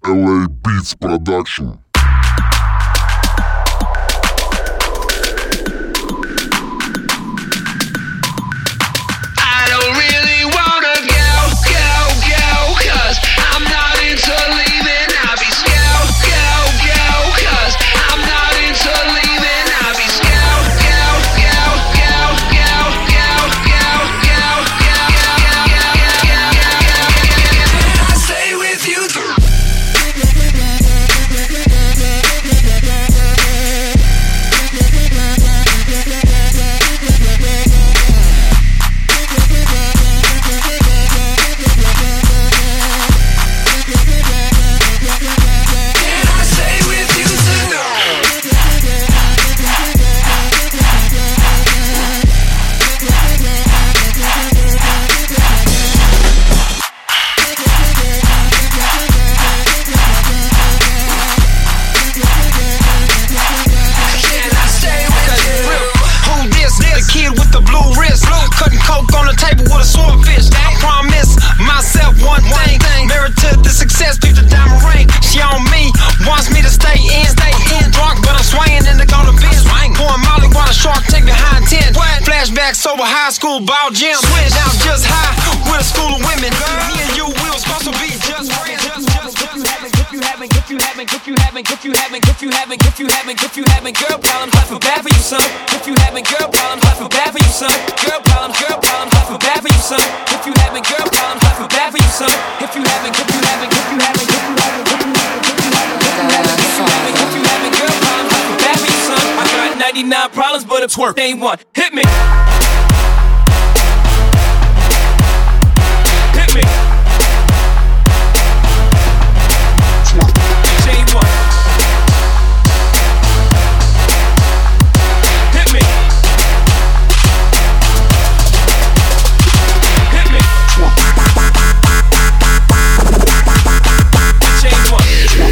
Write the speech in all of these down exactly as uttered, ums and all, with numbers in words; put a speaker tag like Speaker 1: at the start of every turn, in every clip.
Speaker 1: эл эй Beats Production.
Speaker 2: Over high school ball gym, switch now just high with a school of women. Me and you, we were supposed to be just friends. Just, just, just if you haven't, if you haven't, if you haven't, if you haven't, if you haven't, if you haven't, if you haven't, girl problems, I feel bad for you, son. If you haven't, girl problems, I feel bad for you, son. Girl problems, girl problems, I feel bad for you, son. If you haven't, girl problems, I feel bad for you, son. If you haven't, if you haven't, if you haven't, if you haven't, if you haven't, if you haven't, girl problems, I feel bad for you, son. I got ninety-nine problems, but it's worth ain't one. Hit me. Me. Chain one. Hit me. Hit me. Chain one.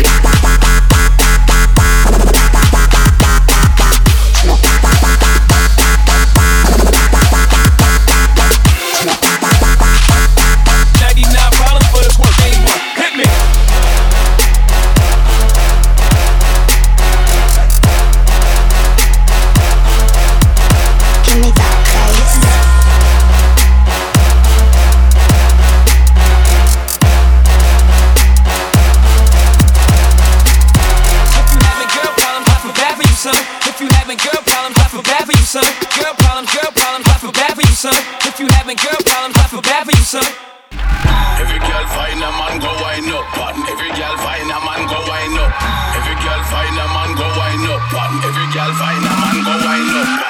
Speaker 3: Every girl find a man go wind up, and every girl find a man go wind up. Every girl find a man go wind up, and every girl find a man go wind up.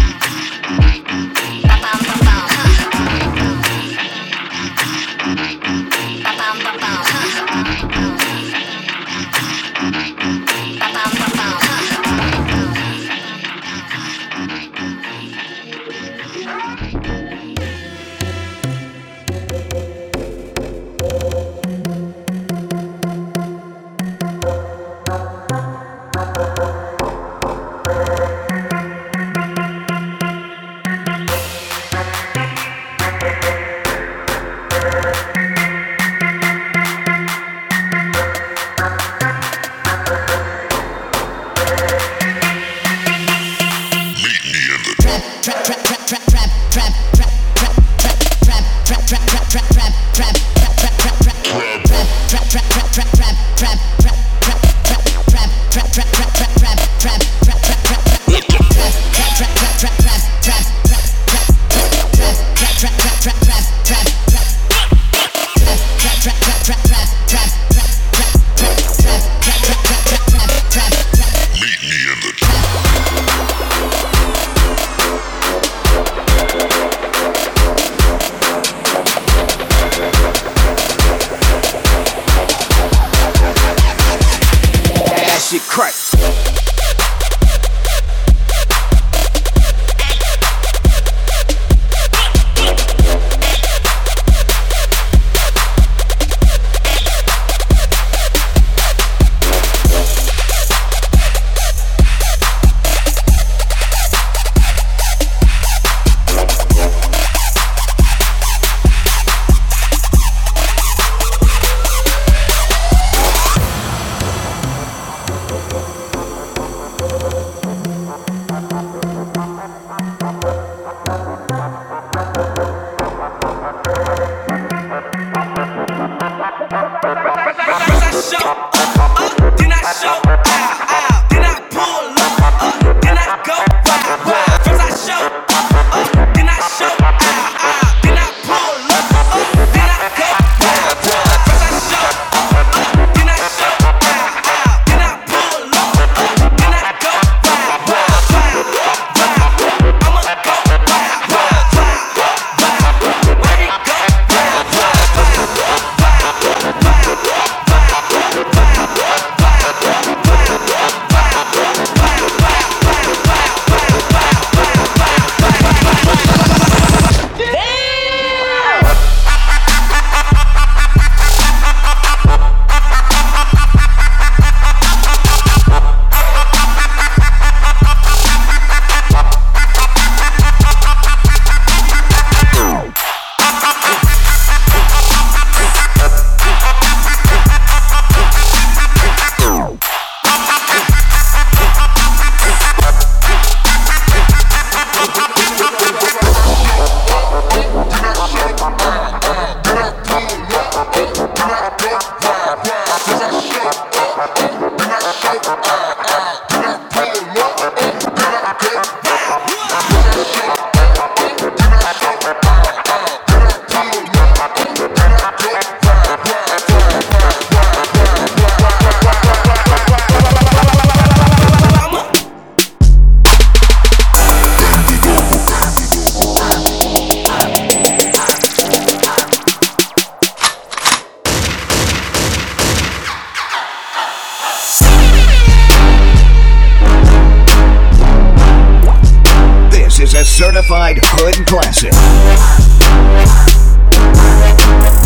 Speaker 4: Mm-hmm.
Speaker 2: Shit crack.
Speaker 4: Certified Hood Classic.